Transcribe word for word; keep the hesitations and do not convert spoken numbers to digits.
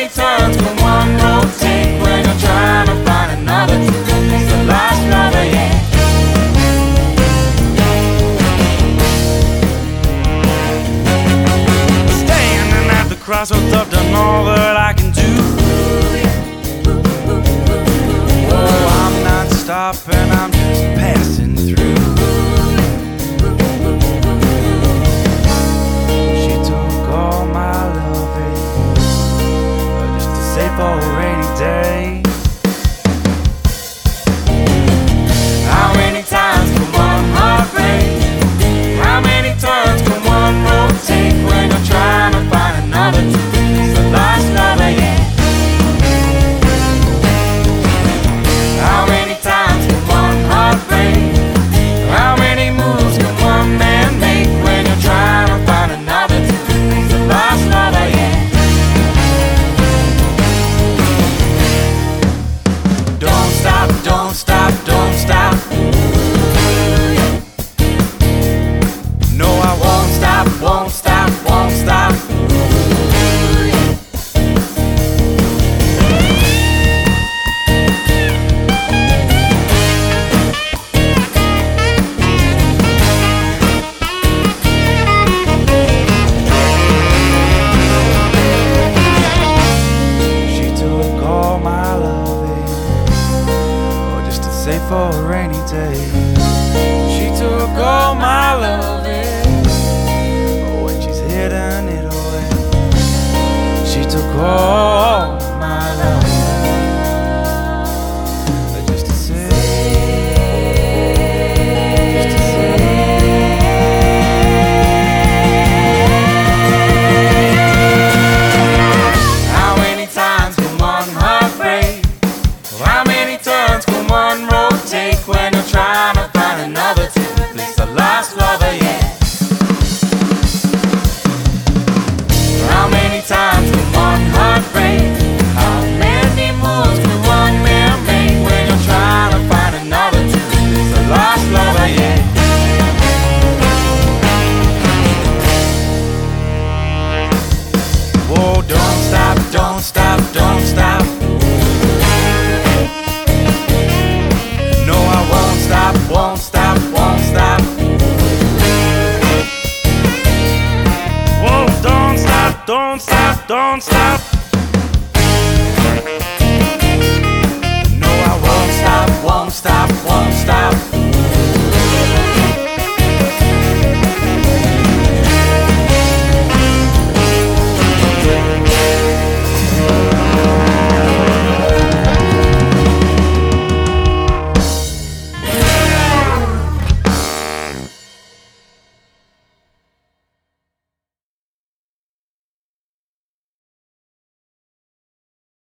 turns can one road take when you're trying to find another to replace the last lover, yeah. Standing at the crossroads, I've done all that I can do. Oh, I'm not stopping, I'm just passing through. She took all my loving just to save for a rainy day. How many times can one heart break? How many turns can one road take when you're trying to find another to replace the last lover, yeah? How many times can one heart break? How many moves can one man make when you're trying to find another to replace the last lover, yeah? Don't stop, don't stop, don't stop. No, I won't stop, won't stop, won't stop. She took all my loving, oh, just to save for a rainy day. She took all my loving, oh, when she's hidden it away. She took all my loving, just to say, just to say. How many times can one heart break? How many turns can one road take when you're trying to find another to replace the last lover, yeah? How many times can one heart break? How many moves can one man make when you're trying to find another to replace the last lover, yeah? Whoa, don't stop, don't stop, don't stop. No, I won't stop, won't stop, won't stop. Whoa, don't stop, don't stop, don't stop. No, I won't stop, won't stop, won't stop.